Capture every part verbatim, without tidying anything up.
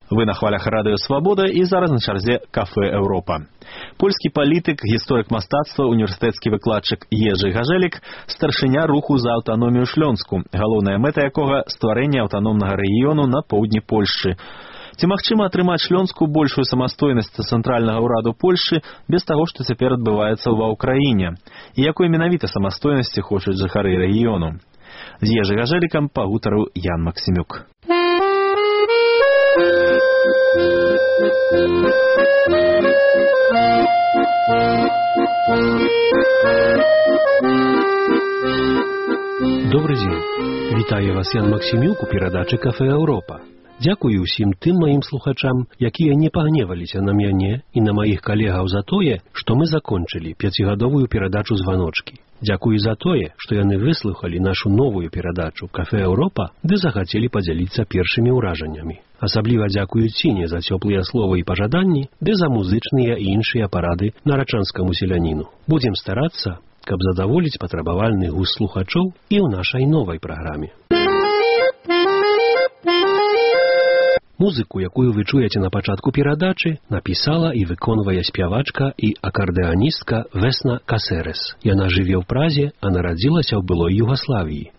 Вы на хвалях Радыё Свабода і зараз на чарзе Кафэ Еўропа. Польскі палітык, гісторык мастацтва, універсітэцкі выкладчык Ежы Гажэлік, старшыня руху за аўтаномію Шлёнску, галоўная мэта якога стварэнне аўтаномнага рэгіёну на поўдні Польшчы. Ці магчыма атрымаць Шлёнску большую самастойнасць цэнтральнага ўраду Польшчы без таго, што цяпер адбываецца ва ўкраіне? І якой менавіта самастойнасці хочуць жыхары рэгіёну? З Ежы Гажэлікам пагутарыў Ян Максімюк. Добрый дзень. Вітаю вас, Ян Максімюк, у перадачы Кафэ Еўропа. Дзякую ўсім тым маім слухачам, якія не пагневаліся на мяне і на маіх калегаў за тое, што мы закончылі пяцігадовую перадачу «Званочкі». Дзякую за тое, што яны выслухалі нашу новую перадачу «Кафэ Еўропа» ды захацелі падзяліцца першымі ўражаннямі. Асабліва дзякую Ціне за цёплыя словы і пажаданні, ды за музычныя і іншыя парады нарачанскаму селяніну. Будзем старацца, каб задаволіць патрабавальны густ слухачоў і ў нашай новай праграме. Музыку, якую вы чуеце на пачатку перадачы, напісала і выконвае спявачка і акардэаністка Весна Касерес. Яна жыве ў Празе, а нарадзілася ў былой Югаславіі.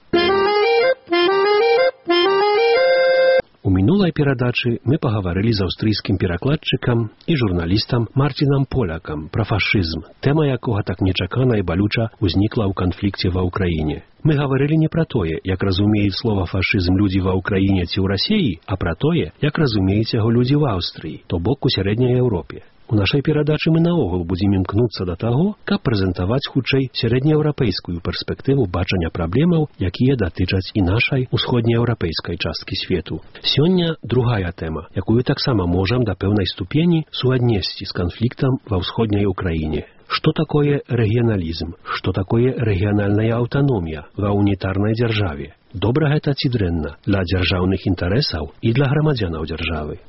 У мінулай перадачы мы пагаварылі з аўстрыйскім перакладчыкам і журналістам Марцінам Полякам пра фашызм, тэма якога так нечакана і балюча ўзнікла ў канфлікце ва ўкраіне. Мы гаварылі не пра тое, як разумеюць слова фашызм людзі ва ўкраіне ці ў Расіі, а пра тое, як разумеюць яго людзі ў Аўстрыі, то бок у сярэдняй Еўропе. У нашай перадачы мы наогул будзем імкнуцца да таго, каб прэзентаваць хутчэй сярэднееўрапейскую перспектыву бачання праблемаў, якія датычаць і нашай усходнееўрапейскай часткі свету. Сёння другая тэма, якую таксама можам да пэўнай ступені суаднесці з канфліктам ва ўсходняй Украіне. Што такое рэгіяналізм? Што такое рэгіянальная аўтаномія ва унітарнай дзяржаве? Добра гэта ці дрэнна для дзяржаўных інтарэсаў і для грамадзянаў дзяржавы?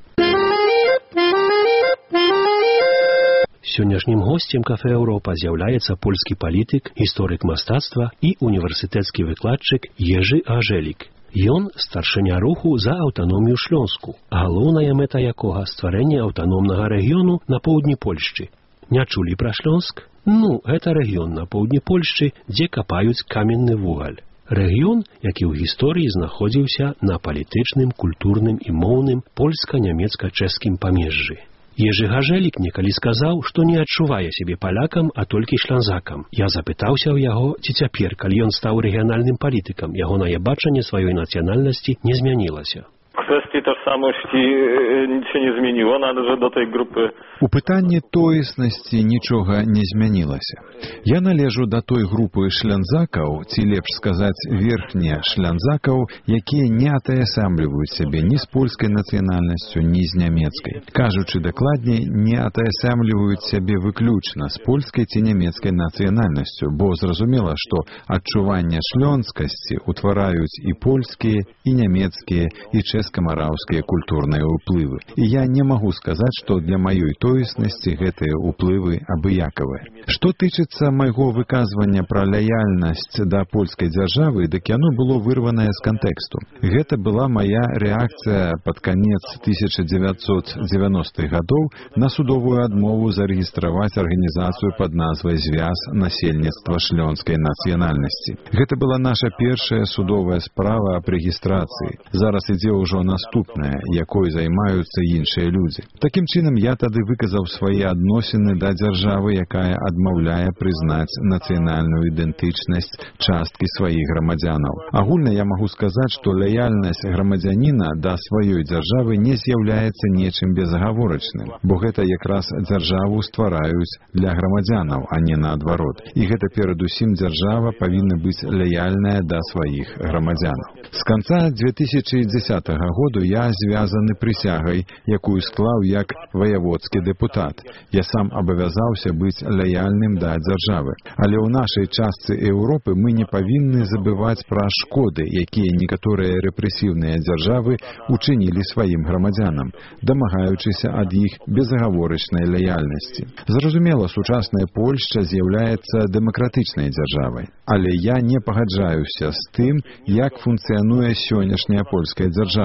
Сённяшнім госцем Кафэ Еўропа з'яўляецца польскі палітык, гісторык мастацтва і універсітэцкі выкладчык Ежы Гажэлік. Ён старшыня руху за аўтаномію Шлёнску, галоўная мэта якога стварэнне аўтаномнага рэгіёну на поўдні Польшчы. Не чулі пра Шлёнск? Ну, гэта рэгіён на поўдні Польшчы, дзе капаюць каменны вугаль. Рэгіён, які ў гісторыі знаходзіўся на палітычным, культурным і моўным польска-нямецка-чэшскім памежжы. Ежы Гажэлік некалі сказаў, што не адчувае сябе палякам, а толькі шлянзакам. Я запытаўся ў яго, ці цяпер, калі ён стаў рэгіянальным палітыкам, ягонае бачанне сваёй нацыянальнасці не змянілася. Kwestii tożsamości nic się nie zmieniło, należy do tej grupy. У пытанні тоеснасці нічога не змянілася. Я належу да той групы шлянзакаў, ці лепш сказаць верхне шлянзакаў, якія не атаясамліваюць сябе ні з польскай нацыянальнасцю, ні з нямецкай. Кажучы дакладней, не атаясамліваюць сябе выключна з польскай ці нямецкай нацыянальнасцю, бо зразумела, што адчуванне шлёнскасці утвараюць і польскія, і нямецкія, і чэшска-мараўскія культурныя ўплывы. І я не магу сказаць, што для маёй тоеснасці гэтыя ўплывы абыякавыя. Што тычыцца майго выказвання пра лаяльнасць да польскай дзяржавы, дык яно было вырванае з кантэксту. Гэта была мая рэакцыя пад канец тысяча дзевяцьсот дзевяностых гадоў на судовую адмову зарэгістраваць арганізацыю пад назвай «Звяз насельніцтва шлёнскай нацыянальнасці». Гэта была наша першая судовая справа аб рэгістрацыі. Зараз ідзе ўжо наступная, якой займаюцца іншыя людзі. Такім чынам, я тады выказаў свае адносіны да дзяржавы, якая адмаўляе прызнаць нацыянальную ідэнтычнасць часткі сваіх грамадзянаў. Агульна я магу сказаць, што лаяльнасць грамадзяніна да сваёй дзяржавы не з'яўляецца нечым безагаворачным, бо гэта якраз дзяржаву ствараюць для грамадзянаў, а не наадварот. І гэта перадусім дзяржава павінна быць лаяльная да сваіх грамадзянаў. З канца две тысячи дзесятага году я звязаны прысягай, якую склаў як ваяводскі дэпутат. Я сам абавязаўся быць лаяльным да дзяржавы. Але ў нашай частцы Еўропы мы не павінны забываць пра шкоды, якія некаторыя рэпрэсіўныя дзяржавы учынілі сваім грамадзянам, дамагаючыся ад іх безагаворачнай лаяльнасці. Зразумела, сучасная Польшча з'яўляецца дэмакратычнай дзяржавай. Але я не пагаджаюся з тым, як функцыянуе сённяшняя польская дзяржава.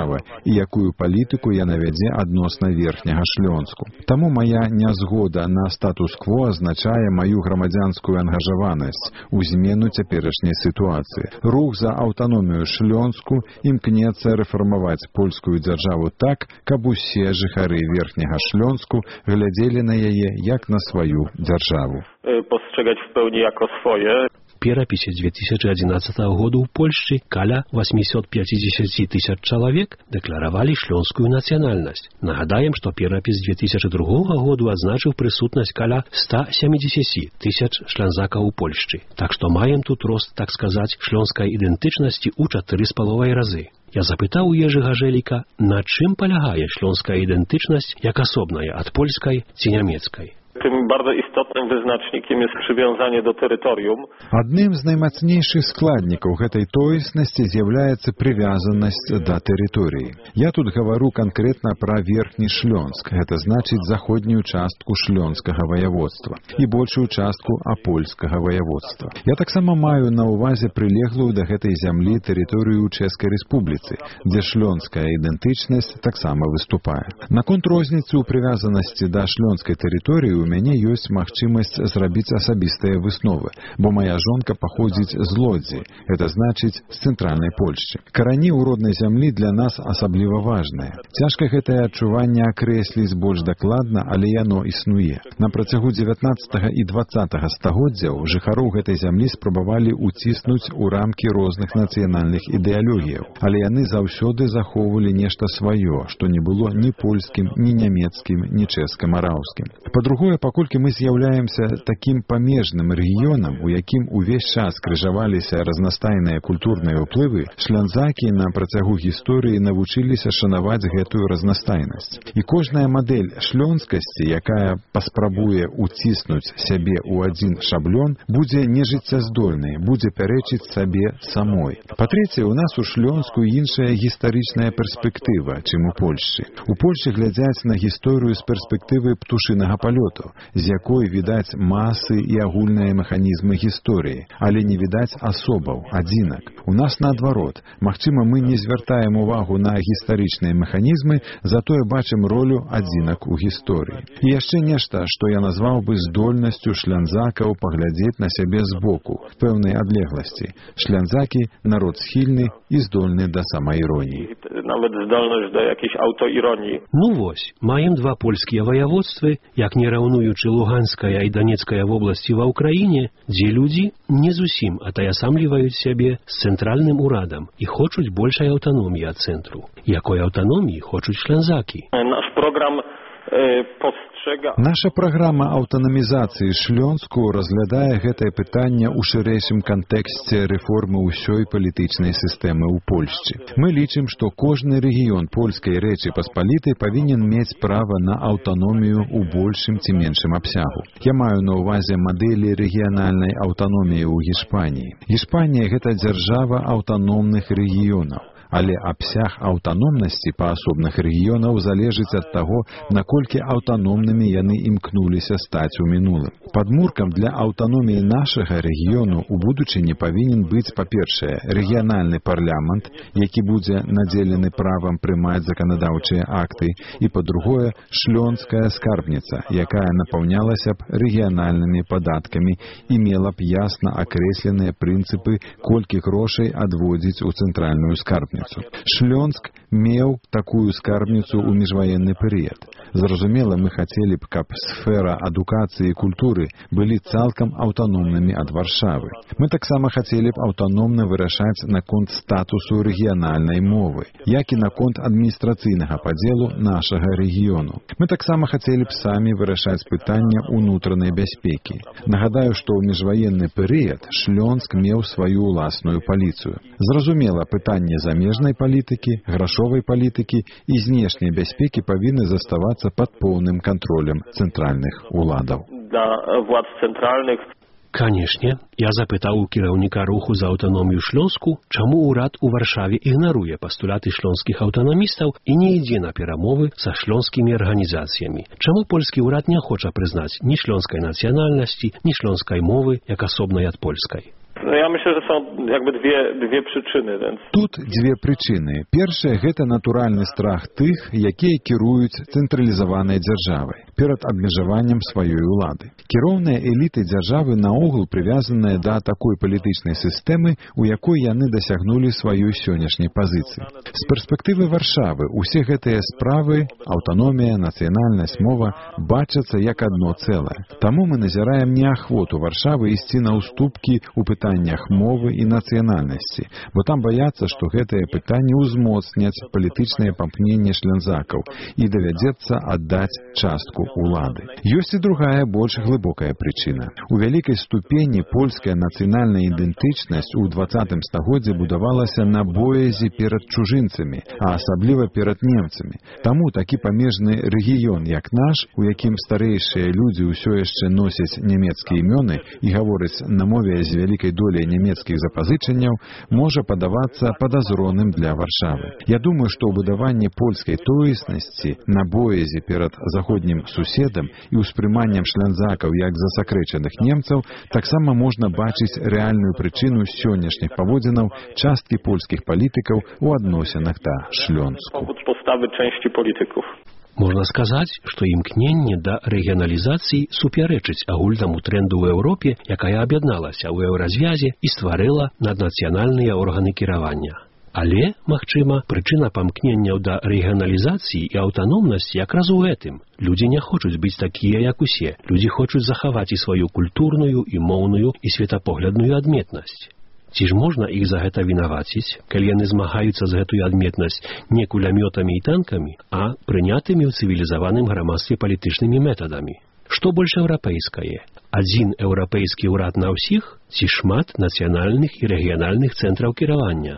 дзяржава і якую палітыку яна вядзе адносна верхняга Шлёнску. Таму мая нязгода на статус-кво азначае маю грамадзянскую ангажаванасць у змену цяперашняй сітуацыі. Рух за аўтаномію Шлёнску імкнецца рэфармаваць польскую дзяржаву так, каб усе жыхары верхняга Шлёнску глядзелі на яе як на сваю дзяржаву. Postrzegać w pełni jako swoje. Перапісе две тысячи одиннадцатого года ў Польшчы каля восемьсот пятьдесят тысяч чалавек дэкларавалі шлёнскую нацыянальнасць. Нагадаем, што перапіс две тысячи другого году адзначыў прысутнасць каля ста семидесяти тысяч шлянзакаў у Польшчы. Так што маем тут рост, так сказаць, шлёнскай ідэнтычнасці ў чатыры з паловай разы. Я запытаў у Ежы Гажэліка, на чым палягае шлёнская ідэнтычнасць як асобная ад польскай ці нямецкай. Tym bardzo istotnym wyznacznikiem jest przywiązanie do terytorium. Адным з наймацнейшых складнікаў гэтай тоеснасці з'яўляецца прывязанасць да тэрыторыі. Я тут гавару канкрэтна пра верхні Шлёнск, гэта значыць заходнюю частку шлёнскага ваяводства і большую частку апольскага ваяводства. Я таксама маю на ўвазе прылеглую да гэтай зямлі тэрыторыю Чэшскай Рэспубліцы, дзе шлёнская ідэнтычнасць таксама выступае. Наконт розніцы ў прывязанасці да шлёнскай тэрыторыі у мяне ёсць магчымасць зрабіць асабістыя высновы, бо моя жонка паходзіць з Лодзі, гэта значыць з цэнтральнай Польшчы. Карані ў роднай зямлі для нас асабліва важныя. Цяжка гэтае адчуванне акрэсліць больш дакладна, але яно існуе. На працягу дзевятнаццатага і дваццатага стагоддзяў жыхароў гэтай зямлі спрабавалі ўціснуць у рамкі розных нацыянальных ідэалогіяў, але яны заўсёды захоўвалі нешта сваё, што не было ні польскім, ні нямецкім, ні чэшска-мараўскім. Па-другое, паколькі мы з'яўляемся такім памежным рэгіёнам, у якім увесь час крыжаваліся разнастайныя культурныя ўплывы, шлянзакі на працягу гісторыі навучыліся шанаваць гэтую разнастайнасць. І кожная мадэль шлёнскасці, якая паспрабуе ўціснуць сябе ў адзін шаблён, будзе нежыццяздольнай, будзе пярэчыць сабе самой. Па-трэцяе, у нас у Шлёнску іншая гістарычная перспектыва, чым у Польшчы. У Польшчы глядзяць на гісторыю з перспектывы птушынага палёту, з якой відаць масы і агульныя механізмы гісторыі, але не відаць асобаў, адзінак. У нас наадварот. Магчыма, мы не звяртаем увагу на гістарычныя механізмы, затое бачым ролю адзінак у гісторыі. І яшчэ нешта, што я назваў бы здольнасцю шлянзакаў паглядзець на сябе збоку, в пэўнай адлегласці. Шлянзакі – народ схільны і здольны да самаіроніі. Нават здольнасць да якійсь аўтоіроніі. Ну вось, маем два польскія ваяводствы, як не раўнуючы Луганская і Донецкая вобласці ва ўкраіне, дзе людзі не зусім атаясамліваюць сябе з цэнтральным урадам і хочуць большай аўтаноміі ад цэнтру. Якой аўтаноміі хочуць шлянзакі? Наш праграм э, пострzeга... Наша праграма аўтанамізацыі Шлёнску разглядае гэтае пытанне ў шырэйшым кантэксце рэформы ўсёй палітычнай сістэмы ў Польшчы. Мы лічым, што кожны рэгіён польскай рэчы паспалітай павінен мець права на аўтаномію ў большым ці меншым абсягу. Я маю на ўвазе мадэлі рэгіянальнай аўтаноміі ў Гішпаніі. Гішпанія – гэта дзяржава аўтаномных рэгіёнаў. Але абсяг аўтаномнасці паасобных рэгіёнаў залежыць ад таго, наколькі аўтаномнымі яны імкнуліся стаць у мінулым. Падмуркам для аўтаноміі нашага рэгіёну ў будучыні павінен быць, па-першае, рэгіянальны парламент, які будзе надзелены правам прымаць заканадаўчыя акты, і, па-другое, шлёнская скарбніца, якая напаўнялася б рэгіянальнымі падаткамі і мела б ясна акрэсленыя прынцыпы, колькі грошай адводзіць у цэнтральную скарбніцу. Шлёнск меў такую скарбніцу ў міжваенны перыяд. Зразумела, мы хацелі б, каб сфера адукацыі і культуры былі цалкам аўтаномнымі ад Варшавы. Мы таксама хацелі б аўтаномна вырашаць наконт статусу рэгіянальнай мовы, як і наконт адміністрацыйнага падзелу нашага рэгіёну. Мы таксама хацелі б самі вырашаць пытанне ўнутранай бяспекі. Нагадаю, што ў міжваенны перыяд Шлёнск меў сваю ўласную паліцыю. Зразумела, пытанне замежнай палітыкі, грашовай палітыкі і знешняй бяспекі павінны заставацца пад поўным кантролем цэнтральных уладаў. Да влад цэнтральных. Канешне, я запытаў у кіраўніка руху за аўтаномію Шлёнску, чаму ўрад у Варшаве ігнаруе пастулаты шлёнскіх аўтанамістаў і не ідзе на перамовы са шлёнскімі арганізацыямі. Чаму польскі ўрад не хоча прызнаць ні шлёнскай нацыянальнасці, ні шлёнскай мовы як асобнай ад польскай? No ja myślę, że są jakby dwie, dwie przyczyny. Więc... Тут дзве прычыны. Першае – гэта натуральны страх тых, якія кіруюць цэнтралізаванай дзяржавай перад абмежаваннем сваёй улады. Кіроўныя эліты дзяржавы наогул прывязаныя да такой палітычнай сістэмы, у якой яны дасягнулі сваёй сённяшняй пазіцыі. З перспектывы Варшавы усе гэтыя справы, аўтаномія, нацыянальнасць, мова бачацца як адно цэлае. Таму мы назіраем неахвоту Варшавы ісці на ўступкі ў пытаннях мовы і нацыянальнасці, бо там баяцца, што гэтыя пытанні ўзмоцняць палітычнае памкненне шлензакаў і давядзецца аддаць частку улады. Ёсць і другая, больш глыбокая прычына. У вялікай ступені польская нацыянальная ідэнтычнасць у дваццатым стагоддзі будавалася на боязі перад чужынцамі, а асабліва перад немцамі. Таму такі памежны рэгіён, як наш, у якім старэйшыя людзі ўсё яшчэ носяць нямецкія імёны і гавораць на мове з вялікай доляй нямецкіх запазычанняў, можа падавацца падазроным для Варшавы. Я думаю, што ў будаванні польскай тоеснасці на боязі перад заходнім суседам і ўспрыманнем шлензакаў як засакрэчаных немцаў таксама можна бачыць рэальную прычыну сённяшніх паводзінаў часткі польскіх палітыкаў у адносінах да Шлёнску. Postawy części polityków. Можна сказаць, што імкненне да рэгіяналізацыі супярэчыць агульнаму трэнду ў Еўропе, якая аб'ядналася ў еўразвязе і стварыла наднацыянальныя органы кіравання. Але, магчыма, прычына памкненняў да рэгіяналізацыі і аўтаномнасці якраз у гэтым. Людзі не хочуць быць такія, як усе. Людзі хочуць захаваць і сваю культурную, і моўную, і светапоглядную адметнасць. Ці ж можна іх за гэта вінаваціць, калі яны змагаюцца за гэтую адметнасць не кулямётамі і танкамі, а прынятымі ў цывілізаваным грамадстве палітычнымі метадамі? Што больш еўрапейскае? Адзін еўрапейскі ўрад на ўсіх ці шмат нацыянальных і рэгіянальных цэнтраў кіравання?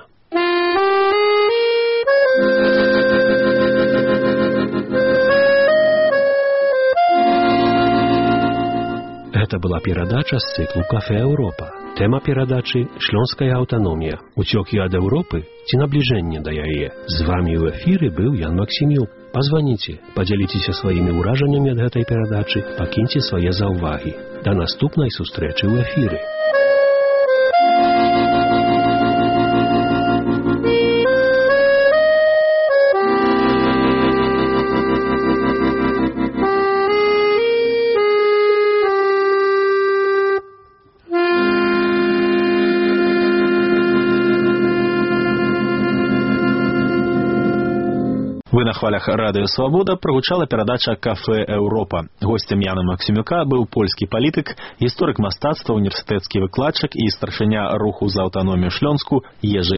Гэта была перадача з цыклу «Кафе Еўропа». Тэма перадачы – шлёнская аўтаномія. Уцёкі ад Еўропы ці набліжэнне да яе. З вамі ў эфіры быў Ян Максімюк. Пазваніце, падзяліцеся сваімі ўражаннямі ад гэтай перадачы, пакіньце свае заўвагі. Да наступнай сустрэчы ў эфіры. Вы на хвалях Радыё Свабода прагучала перадача «Кафе Еўропа». Госцем Яна Максімюка быў польскі палітык, гісторык мастацтва, універсітэцкі выкладчык і старшыня руху за аўтаномію Шлёнску Ежы